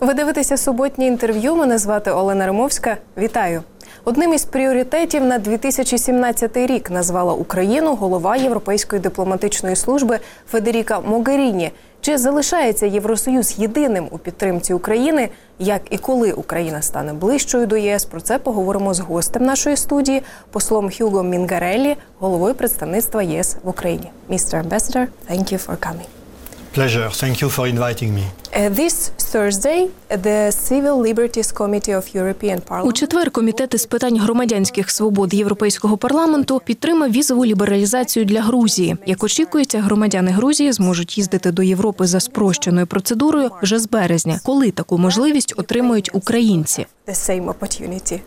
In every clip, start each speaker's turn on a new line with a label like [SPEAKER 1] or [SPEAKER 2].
[SPEAKER 1] Ви дивитеся суботнє інтерв'ю. Мене звати Олена Римовська. Вітаю. Одним із пріоритетів на 2017 рік назвала Україну голова Європейської дипломатичної служби Федеріка Могеріні. Чи залишається Євросоюз єдиним у підтримці України? Як і коли Україна стане ближчою до ЄС? Про це поговоримо з гостем нашої студії, послом Хьюго Мінгареллі, головою представництва єС в Україні. Mr. Ambassador, thank you for coming.
[SPEAKER 2] Pleasure. Thank you for inviting me.
[SPEAKER 1] This Thursday, the Civil Liberties Committee of European Parliament...
[SPEAKER 3] У четвер Комітет із питань громадянських свобод Європейського парламенту підтримав візову лібералізацію для Грузії. Як очікується, громадяни Грузії зможуть їздити до Європи за спрощеною процедурою вже з березня. Коли таку можливість отримують українці?
[SPEAKER 1] The same opportunity.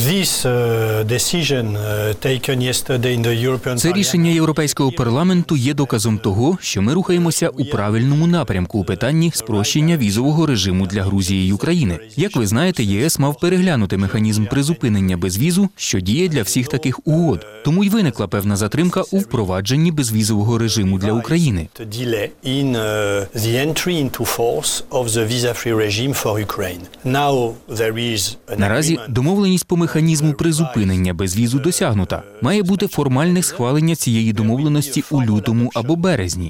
[SPEAKER 4] Це рішення Європейського парламенту є доказом того, що ми рухаємося у правильному напрямку у питанні спрощення візового режиму для Грузії і України. Як ви знаєте, ЄС мав переглянути механізм призупинення безвізу, що діє для всіх таких угод. Тому й виникла певна затримка у впровадженні безвізового режиму для України. Наразі домовленість по механізму призупинення безвізу досягнута. Має бути формальне схвалення цієї домовленості у лютому або березні.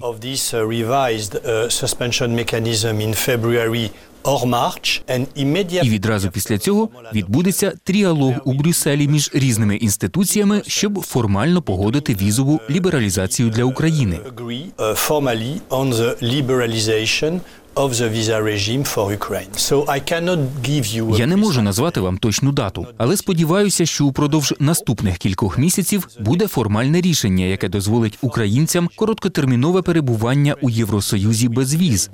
[SPEAKER 4] І відразу після цього відбудеться тріалог у Брюсселі між різними інституціями, щоб формально погодити візову лібералізацію для України. Я не можу назвати вам точну дату, але сподіваюся, що упродовж наступних кількох місяців буде формальне рішення, яке дозволить українцям короткотермінове перебування у Євросоюзі без віз.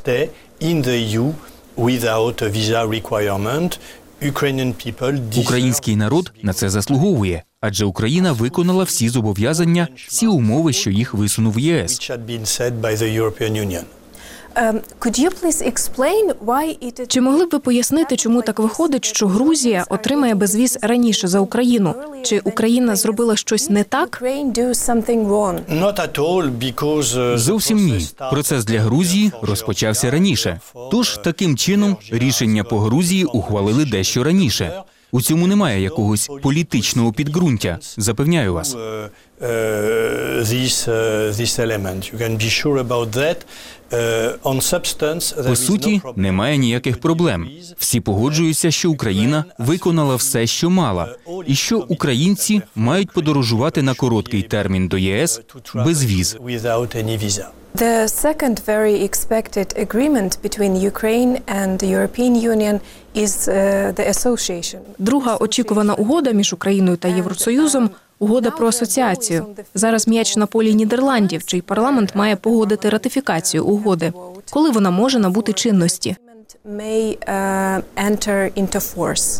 [SPEAKER 4] Український народ на це заслуговує, адже Україна виконала всі зобов'язання, всі умови, що їх висунув ЄС.
[SPEAKER 3] Чи могли б ви пояснити, чому так виходить, що Грузія отримає безвіз раніше за Україну? Чи Україна зробила щось не так?
[SPEAKER 4] Зовсім ні. Процес для Грузії розпочався раніше. Тож, таким чином, рішення по Грузії ухвалили дещо раніше. У цьому немає якогось політичного підґрунтя, запевняю вас. По суті, немає ніяких проблем. Всі погоджуються, що Україна виконала все, що мала, і що українці мають подорожувати на короткий термін до ЄС без віз.
[SPEAKER 1] The second very expected agreement between Ukraine and the European Union is the association.
[SPEAKER 3] Друга очікувана угода між Україною та Євросоюзом – угода про асоціацію. Зараз м'яч на полі Нідерландів, чий парламент має погодити ратифікацію угоди. Коли вона може набути чинності?
[SPEAKER 1] May enter into force.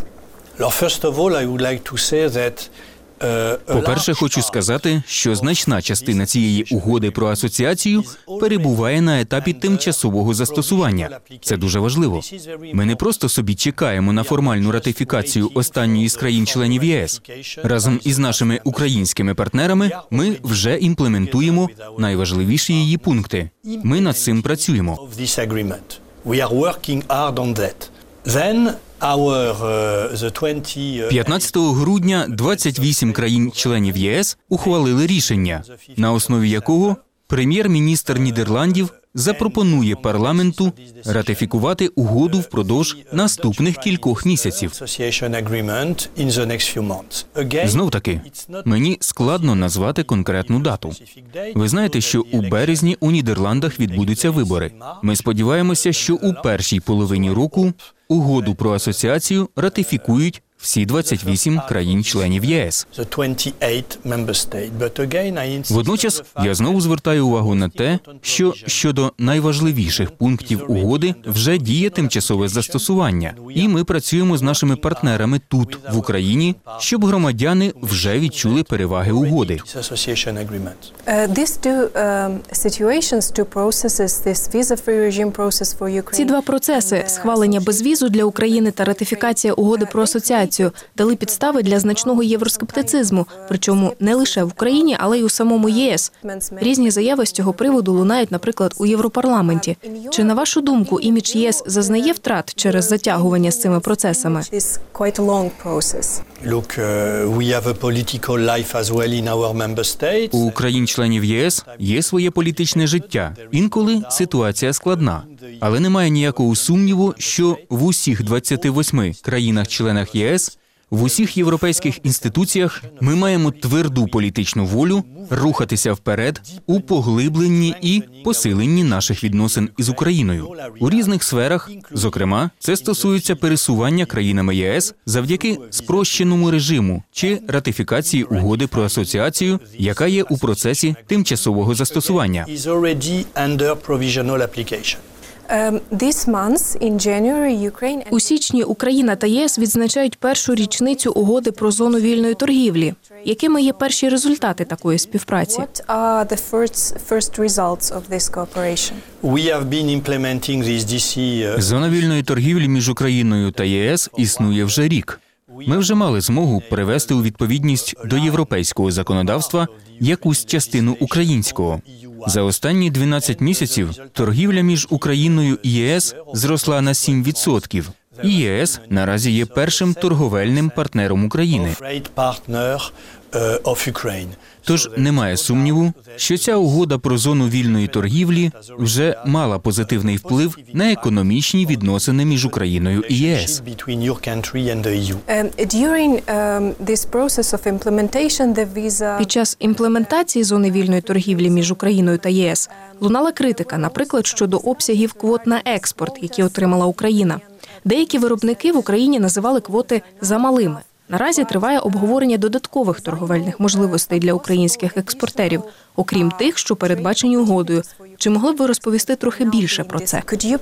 [SPEAKER 4] По-перше, хочу сказати, що значна частина цієї угоди про асоціацію перебуває на етапі тимчасового застосування. Це дуже важливо. Ми не просто собі чекаємо на формальну ратифікацію останньої з країн-членів ЄС. Разом із нашими українськими партнерами ми вже імплементуємо найважливіші її пункти. Ми над цим працюємо. 15 грудня 28 країн-членів ЄС ухвалили рішення, на основі якого прем'єр-міністр Нідерландів запропонує парламенту ратифікувати угоду впродовж наступних кількох місяців. Знов-таки, мені складно назвати конкретну дату. Ви знаєте, що у березні у Нідерландах відбудуться вибори. Ми сподіваємося, що у першій половині року угоду про асоціацію ратифікують всі 28 країн-членів ЄС. Водночас, я знову звертаю увагу на те, що щодо найважливіших пунктів угоди вже діє тимчасове застосування. І ми працюємо з нашими партнерами тут, в Україні, щоб громадяни вже відчули переваги угоди.
[SPEAKER 3] Ці два процеси – схвалення безвізу для України та ратифікація угоди про асоціацію ситуацію, дали підстави для значного євроскептицизму, причому не лише в Україні, але й у самому ЄС. Різні заяви з цього приводу лунають, наприклад, у Європарламенті. Чи, на вашу думку, імідж ЄС зазнає втрат через затягування з цими процесами?
[SPEAKER 2] Look, we have a political life as well in our member states.
[SPEAKER 4] У країн-членів ЄС є своє політичне життя. Інколи ситуація складна. Але немає ніякого сумніву, що в усіх 28 країнах-членах ЄС, в усіх європейських інституціях ми маємо тверду політичну волю рухатися вперед у поглибленні і посиленні наших відносин із Україною. У різних сферах, зокрема, це стосується пересування країнами ЄС завдяки спрощеному режиму чи ратифікації угоди про асоціацію, яка є у процесі тимчасового застосування.
[SPEAKER 2] Is already under provisional application.
[SPEAKER 3] У січні Україна та єС відзначають першу річницю угоди про зону вільної торгівлі. Якими є перші результати такої співпраці?
[SPEAKER 2] We have been implementing this DC.
[SPEAKER 4] Зона вільної торгівлі між Україною та ЄС існує вже рік. Ми вже мали змогу привести у відповідність до європейського законодавства якусь частину українського. За останні 12 місяців торгівля між Україною і ЄС зросла на 7%. І ЄС наразі є першим торговельним партнером України.
[SPEAKER 2] Trade partner of Ukraine.
[SPEAKER 4] Тож немає сумніву, що ця угода про зону вільної торгівлі вже мала позитивний вплив на економічні відносини між Україною і ЄС.
[SPEAKER 2] Between your country and the EU.
[SPEAKER 3] Під час імплементації зони вільної торгівлі між Україною та ЄС лунала критика, наприклад, щодо обсягів квот на експорт, які отримала Україна. Деякі виробники в Україні називали квоти замалими. Наразі триває обговорення додаткових торговельних можливостей для українських експортерів, окрім тих, що передбачені угодою. Чи могли б ви розповісти трохи більше про це?
[SPEAKER 2] You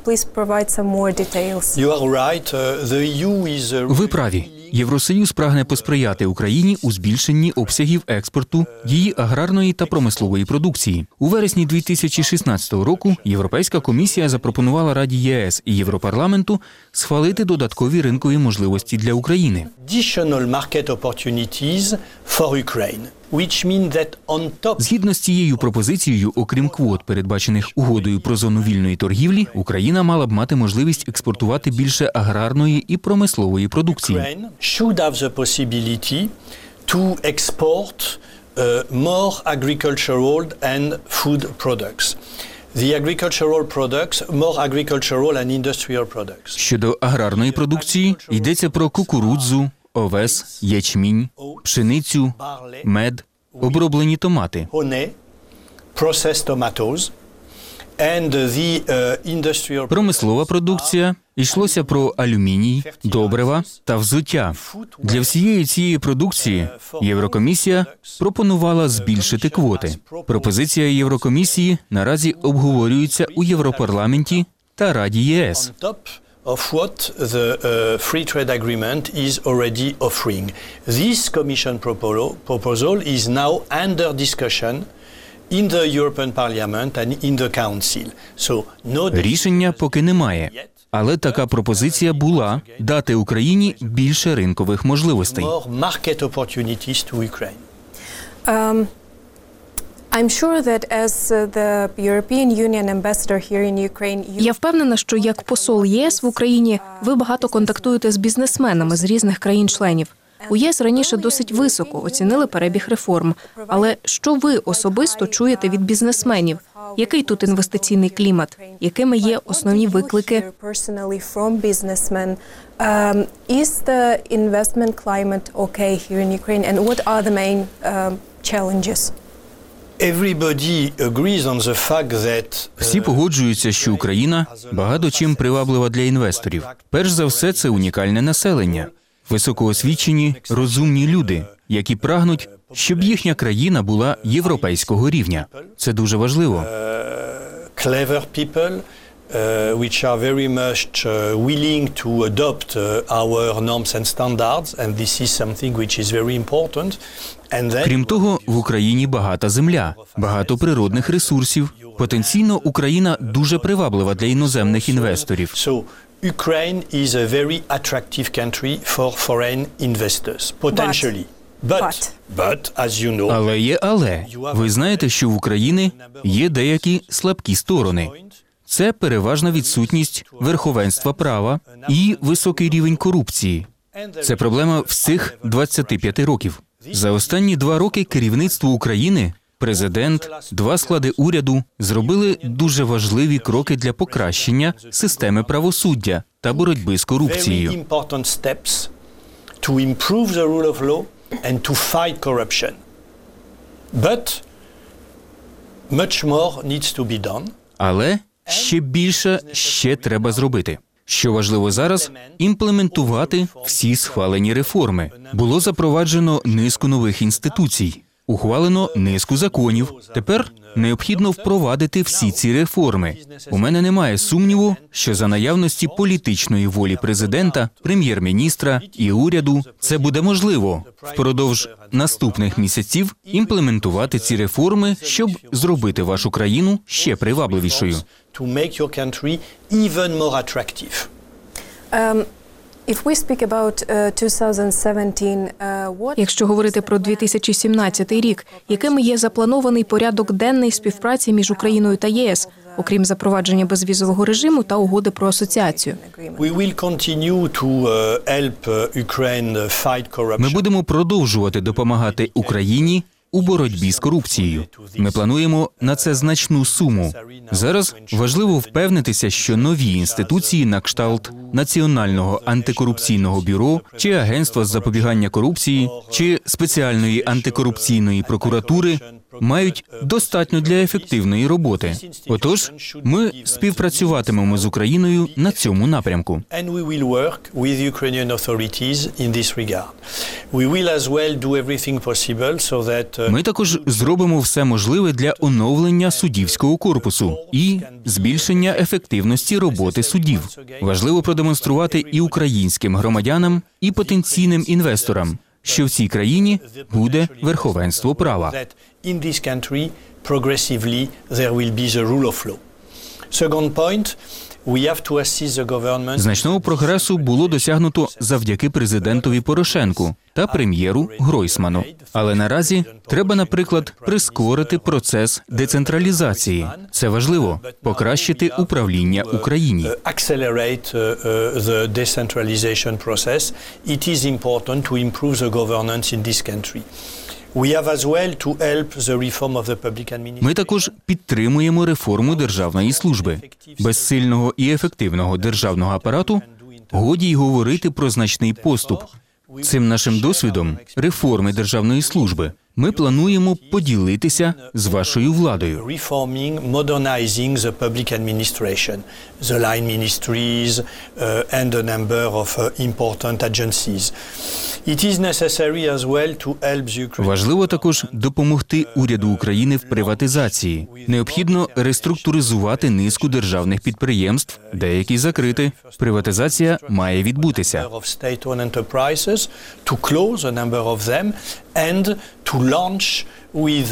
[SPEAKER 2] are right. The EU is
[SPEAKER 4] Ви праві. Євросоюз прагне посприяти Україні у збільшенні обсягів експорту її аграрної та промислової продукції. У вересні 2016 року Європейська комісія запропонувала Раді ЄС і Європарламенту схвалити додаткові ринкові можливості для України.
[SPEAKER 2] additional market opportunities for Ukraine, which mean that on top
[SPEAKER 4] Згідно з цією пропозицією, окрім квот, передбачених угодою про зону вільної торгівлі, Україна мала б мати можливість експортувати більше аграрної і промислової продукції.
[SPEAKER 2] Ukraine should have the possibility to export more agricultural and food products. The agricultural products, more agricultural and industrial products.
[SPEAKER 4] Щодо аграрної продукції, йдеться про кукурудзу, овес, ячмінь, пшеницю, мед, оброблені томати.
[SPEAKER 2] Honey, processed tomatoes, and the industrial
[SPEAKER 4] Промислова продукція, йшлося про алюміній, добрива та взуття. Для всієї цієї продукції Єврокомісія пропонувала збільшити квоти. Пропозиція Єврокомісії наразі обговорюється у Європарламенті та Раді ЄС.
[SPEAKER 2] on top of what the free trade agreement is already offering. This Commission proposal is now under discussion in the European Parliament and in the Council. So no
[SPEAKER 4] Рішення поки немає, але така пропозиція була дати Україні більше ринкових можливостей.
[SPEAKER 2] more market opportunities to Ukraine.
[SPEAKER 1] I'm sure that as the European Union ambassador here in Ukraine,
[SPEAKER 3] Я впевнена, що як посол ЄС в Україні ви багато контактуєте з бізнесменами з різних країн-членів. У ЄС раніше досить високо оцінили перебіг реформ. Але що ви особисто чуєте від бізнесменів? Який тут інвестиційний клімат? Якими є основні виклики?
[SPEAKER 1] Is the investment climate okay here in Ukraine, and what are the main challenges?
[SPEAKER 2] Everybody agrees on the fact that
[SPEAKER 4] Всі погоджуються, що Україна багато чим приваблива для інвесторів. Перш за все, це унікальне населення, високоосвічені, розумні люди, які прагнуть, щоб їхня країна була європейського рівня. Це дуже важливо.
[SPEAKER 2] clever people which are very much willing to adopt our norms and standards, and this is something which is very important. And then
[SPEAKER 4] Крім того, в Україні багата земля, багато природних ресурсів. Потенційно Україна дуже приваблива для іноземних інвесторів.
[SPEAKER 2] so Ukraine is a very attractive country for foreign investors, potentially. But, as you know,
[SPEAKER 4] Але є але. Ви знаєте, що в Україні є деякі слабкі сторони. Це переважна відсутність верховенства права і високий рівень корупції. Це проблема всіх 25 років. За останні 2 роки керівництво України, президент, 2 склади уряду зробили дуже важливі кроки для покращення системи правосуддя та боротьби з корупцією.
[SPEAKER 2] very important steps to improve the rule of law and to fight corruption. But much more needs to be done.
[SPEAKER 4] Але ще більше треба зробити. Що важливо зараз – імплементувати всі схвалені реформи. Було запроваджено низку нових інституцій, ухвалено низку законів. Тепер необхідно впровадити всі ці реформи. У мене немає сумніву, що за наявності політичної волі президента, прем'єр-міністра і уряду це буде можливо впродовж наступних місяців імплементувати ці реформи, щоб зробити вашу країну ще привабливішою.
[SPEAKER 2] To make your country even more attractive.
[SPEAKER 1] If we speak about 2017, what...
[SPEAKER 3] Якщо говорити про 2017 рік, яким є запланований порядок денний співпраці між Україною та ЄС, окрім запровадження безвізового режиму та угоди про асоціацію?
[SPEAKER 2] We will continue to help Ukraine fight corruption.
[SPEAKER 4] Ми будемо продовжувати допомагати Україні у боротьбі з корупцією. Ми плануємо на це значну суму. Зараз важливо впевнитися, що нові інституції на кшталт Національного антикорупційного бюро чи Агентства з запобігання корупції, чи спеціальної антикорупційної прокуратури мають достатньо для ефективної роботи. Отож, ми співпрацюватимемо з Україною на цьому напрямку.
[SPEAKER 2] And we will work with Ukrainian authorities in this regard. We will as well do everything possible so that
[SPEAKER 4] Ми також зробимо все можливе для оновлення суддівського корпусу і збільшення ефективності роботи суддів. Важливо продемонструвати і українським громадянам, і потенційним інвесторам, що в цій країні буде верховенство права.
[SPEAKER 2] in this country progressively there will be the rule of law. Second point, we have to assist the government.
[SPEAKER 4] Значного прогресу було досягнуто завдяки президентові Порошенку та прем'єру Гройсману. Але наразі треба, наприклад, прискорити процес децентралізації. Це важливо – покращити управління Україні.
[SPEAKER 2] Accelerate the decentralization process. It is important to improve the governance in this country. We have as well to help the reform of the public administration.
[SPEAKER 4] Ми також підтримуємо реформу державної служби. Без сильного і ефективного державного апарату годі й говорити про значний поступ. Цим нашим досвідом реформи державної служби ми плануємо поділитися з вашою владою.
[SPEAKER 2] Reforming, modernizing the public administration, the line ministries and a number of important agencies. It is necessary as well to help the Ukraine.
[SPEAKER 4] Важливо також допомогти уряду України в приватизації. Необхідно реструктуризувати низку державних підприємств, деякі закрити. Приватизація має відбутися.
[SPEAKER 2] Of state-owned enterprises, to close a number of them and to launch with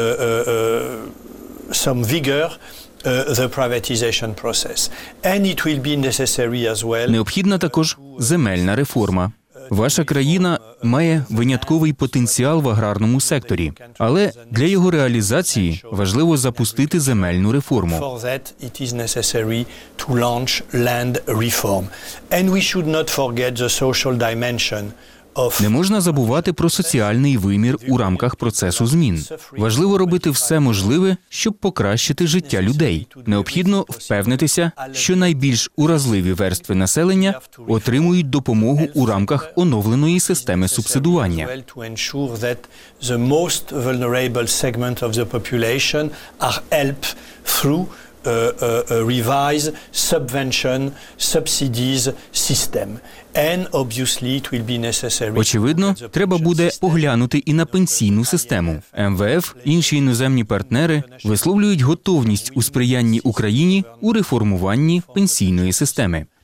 [SPEAKER 2] some vigor the privatization process. And it will be necessary as well.
[SPEAKER 4] Необхідна також земельна реформа. Ваша країна має винятковий потенціал в аграрному секторі, але для його реалізації важливо запустити земельну реформу.
[SPEAKER 2] For that, it is necessary to launch land reform. And we should not forget the social dimension of
[SPEAKER 4] Не можна забувати про соціальний вимір у рамках процесу змін. Важливо робити все можливе, щоб покращити життя людей. Необхідно впевнитися, що найбільш уразливі верстви населення отримують допомогу у рамках оновленої системи субсидування.
[SPEAKER 2] to ensure that the most vulnerable segment of the population are helped through a revised subvention subsidies system. And obviously it will be necessary.
[SPEAKER 4] Очевидно, треба буде поглянути і на пенсійну систему. МВФ, інші іноземні партнери висловлюють готовність у сприянні Україні у реформуванні пенсійної системи.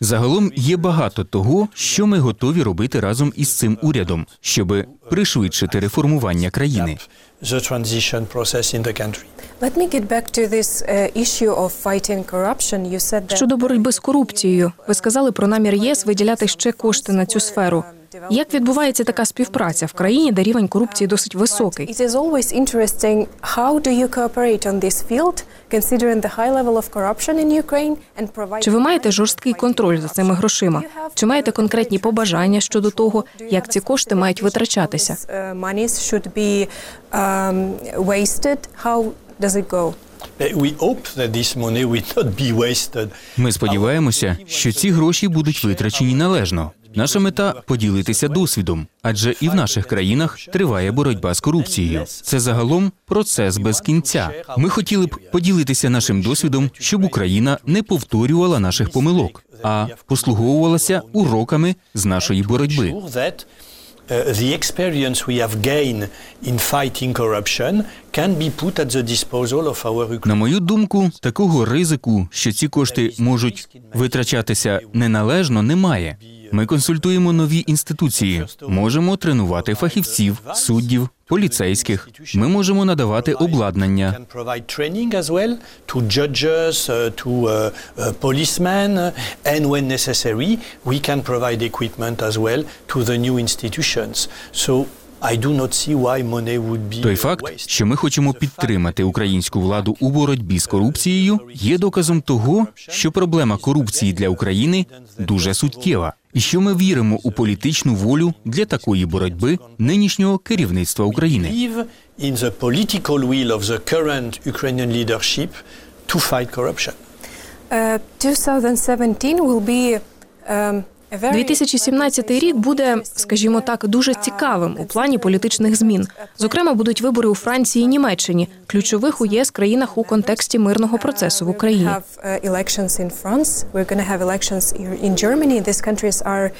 [SPEAKER 4] Загалом є багато того, що ми готові робити разом із цим урядом, щоб пришвидшити реформування країни.
[SPEAKER 2] The transition process in the country.
[SPEAKER 1] Let me get back to this issue of fighting corruption. You said that
[SPEAKER 3] Щодо боротьби з корупцією, ви сказали про намір ЄС виділяти ще кошти на цю сферу. Як відбувається така співпраця в країні, де рівень корупції досить високий?
[SPEAKER 1] It is always interesting how do you cooperate on this field, considering the high level of corruption in Ukraine and provide...
[SPEAKER 3] Чи ви маєте жорсткий контроль за цими грошима? Чи маєте конкретні побажання щодо того, як ці кошти мають витрачатися?
[SPEAKER 1] Monies should be wasted. How does it go?
[SPEAKER 2] We hope that this money will not be wasted.
[SPEAKER 4] Ми сподіваємося, що ці гроші будуть витрачені належно. Наша мета – поділитися досвідом, адже і в наших країнах триває боротьба з корупцією. Це загалом процес без кінця. Ми хотіли б поділитися нашим досвідом, щоб Україна не повторювала наших помилок, а послуговувалася уроками з нашої боротьби.
[SPEAKER 2] The experience we have gained in fighting corruption can be put at the disposal of our Ukraine.
[SPEAKER 4] На мою думку, такого ризику, що ці кошти можуть витрачатися неналежно, немає. Ми консультуємо нові інституції, можемо тренувати фахівців, суддів, поліцейських. Ми можемо надавати обладнання.
[SPEAKER 2] Can provide training as well to judges, to policemen, and when necessary, we can provide equipment as well to the new institutions. So I do not see why money would be
[SPEAKER 4] Той факт,
[SPEAKER 2] wasted.
[SPEAKER 4] що ми хочемо підтримати українську владу у боротьбі з корупцією, є доказом того, що проблема корупції для України дуже суттєва, і що ми віримо у політичну волю для такої боротьби нинішнього керівництва України.
[SPEAKER 2] Believe in the political will of the current Ukrainian leadership to fight corruption.
[SPEAKER 1] 2017 will be a very
[SPEAKER 3] 2017 рік буде, скажімо так, дуже цікавим у плані політичних змін. Зокрема, будуть вибори у Франції і Німеччині, ключових у ЄС країнах у контексті мирного процесу в Україні.
[SPEAKER 1] have elections in France. We're going to have elections in Germany. These countries are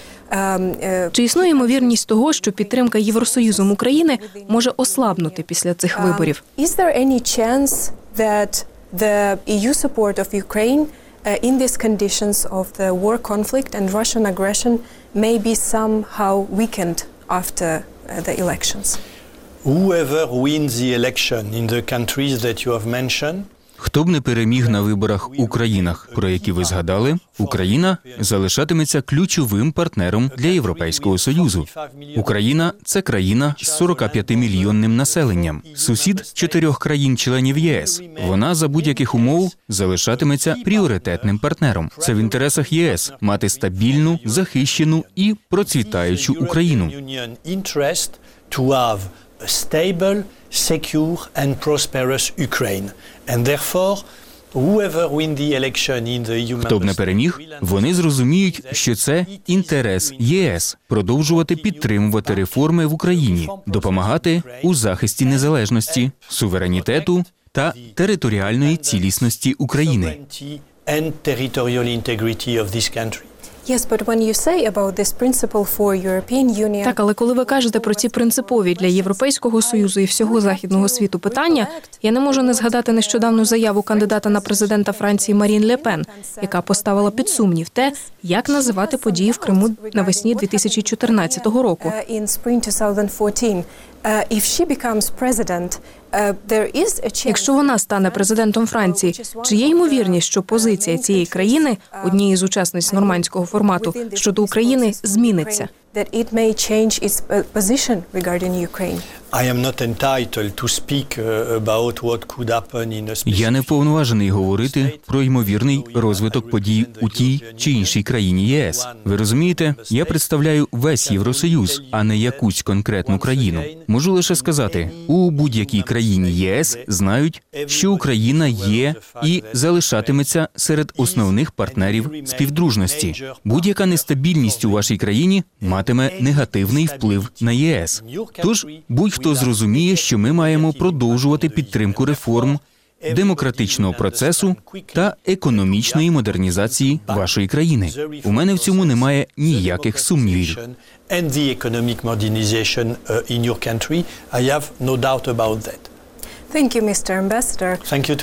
[SPEAKER 3] Чи існує ймовірність того, що підтримка Євросоюзом України може ослабнути після цих виборів?
[SPEAKER 1] Is there any chance that the EU support of Ukraine in these conditions of the war conflict and Russian aggression may be somehow weakened after the elections?
[SPEAKER 2] Whoever wins the election in the countries that you have mentioned,
[SPEAKER 4] Хто б не переміг на виборах у країнах, про які ви згадали, Україна залишатиметься ключовим партнером для Європейського Союзу. Україна – це країна з 45-мільйонним населенням, сусід 4 країн-членів ЄС. Вона за будь-яких умов залишатиметься пріоритетним партнером. Це в інтересах ЄС – мати стабільну, захищену і процвітаючу Україну.
[SPEAKER 2] Union interest to have a stable, secure and prosperous Ukraine. And therefore, whoever win the election in the EU
[SPEAKER 4] Хто б не
[SPEAKER 2] member
[SPEAKER 4] переміг, вони зрозуміють, що це інтерес ЄС – продовжувати підтримувати реформи в Україні, допомагати у захисті незалежності, суверенітету та територіальної цілісності України.
[SPEAKER 2] and territorial integrity of this country.
[SPEAKER 1] Yes, but when you say about this principle for European Union,
[SPEAKER 3] Так, але коли ви кажете про ці принципові для Європейського Союзу і всього західного світу питання, я не можу не згадати нещодавну заяву кандидата на президента Франції Марін Ле Пен, яка поставила під сумнів те, як називати події в Криму навесні 2014 року.
[SPEAKER 1] in spring 2014, if she becomes president, there is a chance.
[SPEAKER 3] Якщо вона стане президентом Франції, чи є ймовірність, що позиція цієї країни, однієї з учасниць нормандського формату, щодо України зміниться?
[SPEAKER 1] That it may change its position regarding Ukraine.
[SPEAKER 2] I am not entitled to speak about what could happen in a
[SPEAKER 4] Я не вповноважений говорити про ймовірний розвиток подій у тій чи іншій країні ЄС. Ви розумієте, я представляю весь Євросоюз, а не якусь конкретну країну. Можу лише сказати, у будь-якій країні єС знають, що Україна є і залишатиметься серед основних партнерів співдружності. Будь-яка нестабільність у вашій країні матиме негативний вплив на ЄС. Тож будь-хто зрозуміє, що ми маємо продовжувати підтримку реформ, демократичного процесу та економічної модернізації вашої країни. У мене в цьому немає ніяких сумнівів.
[SPEAKER 2] And the economic modernization in your country, I have no doubt about that.
[SPEAKER 1] Thank you, Mr. Ambassador.
[SPEAKER 2] Thank you to you.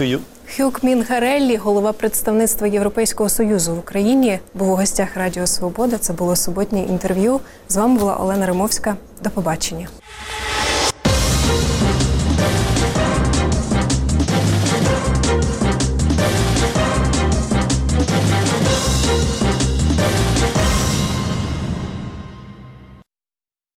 [SPEAKER 1] Хюг Мінгареллі, голова представництва Європейського Союзу в Україні, був у гостях Радіо Свобода. Це було суботнє інтерв'ю. З вами була Олена Римовська. До побачення.